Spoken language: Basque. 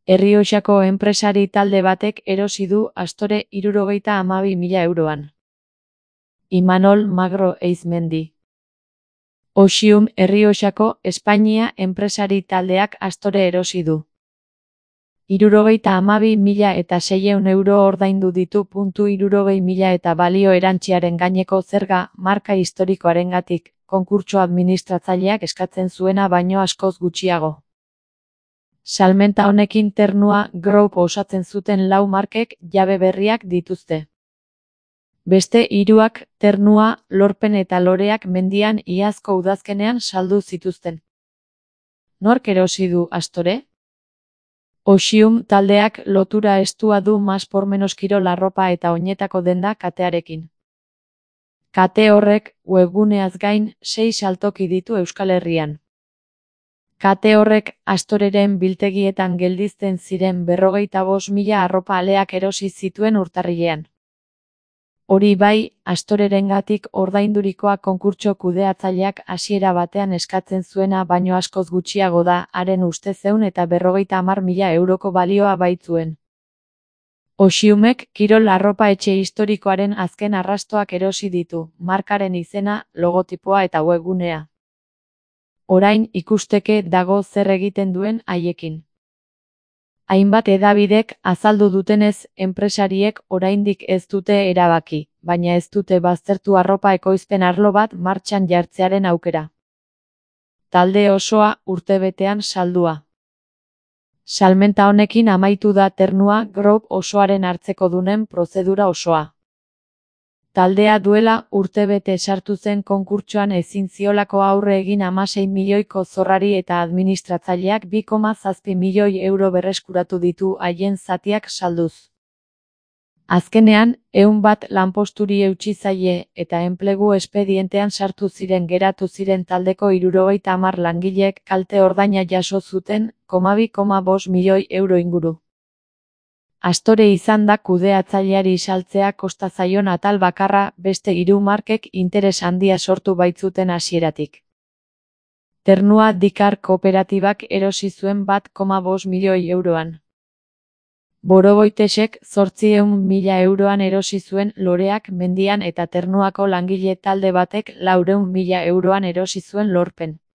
Errioxako enpresari talde batek erosi du Astore 72.000 euroan. Imanol Magro Eizmendi. Oxium Errioxako Espainia enpresari taldeak Astore erosi du. 72.600 euro ordaindu ditu. 60.000 eta balio erantziaren gaineko zerga marka historikoarengatik, konkurtso administratzaileak eskatzen zuena baino askoz gutxiago. Salmenta honekin Ternua Group osatzen zuten 4 markek jabe berriak dituzte. Beste 3 Ternua, Lorpen eta Loreak mendian iazko udazkenean saldu zituzten. Nork erosi du Astore? Oxium taldeak lotura estua du Más por menos kirol arropa eta oinetako denda katearekin. Kate horrek, webguneaz gain, 6 saltoki ditu Euskal Herrian. Kate horrek Astoreren biltegietan geldizten ziren 45.000 arropa aleak erosi zituen urtarrilean. Hori bai, Astorerengatik ordaindurikoa konkurtso kudeatzaileak hasiera batean eskatzen zuena baino askoz gutxiago da, haren ustez 150.000 euroko balioa baitzuen. Oxiumek kirol arropa etxe historikoaren azken arrastoak erosi ditu, markaren izena, logotipoa eta webgunea. Orain ikusteke dago zer egiten duen haiekin. Hainbat hedabidek azaldu dutenez, enpresariek oraindik ez dute erabaki, baina ez dute baztertu arropa ekoizpen arlo bat martxan jartzearen aukera. Talde osoa urtebetean saldua. Salmenta honekin amaitu da Ternua Group osoaren hartzekodunen prozedura osoa. Taldea duela urtebete sartu zen konkurtsoan ezin ziolako aurre egin 16 milioiko zorrari eta administratzaileak 2,7 milioi euro berreskuratu ditu haien zatiak salduz. Azkenean, 100 lanposturi eutsi zaie eta enplegu espedientean sartu ziren geratu ziren taldeko 70 langileek kalte ordaina jaso zuten, 2,5 milioi euro inguru. Astore izan da kudeatzaileari saltzea kosta zaion atal bakarra, beste 3 markek interes handia sortu baitzuten hasieratik. Ternua Dikar kooperatibak erosi zuen 1,5 milioi euroan. Boroboitesek 800.000 euroan erosi zuen Loreak mendian eta Ternuako langile talde batek 400.000 euroan erosi zuen Lorpen.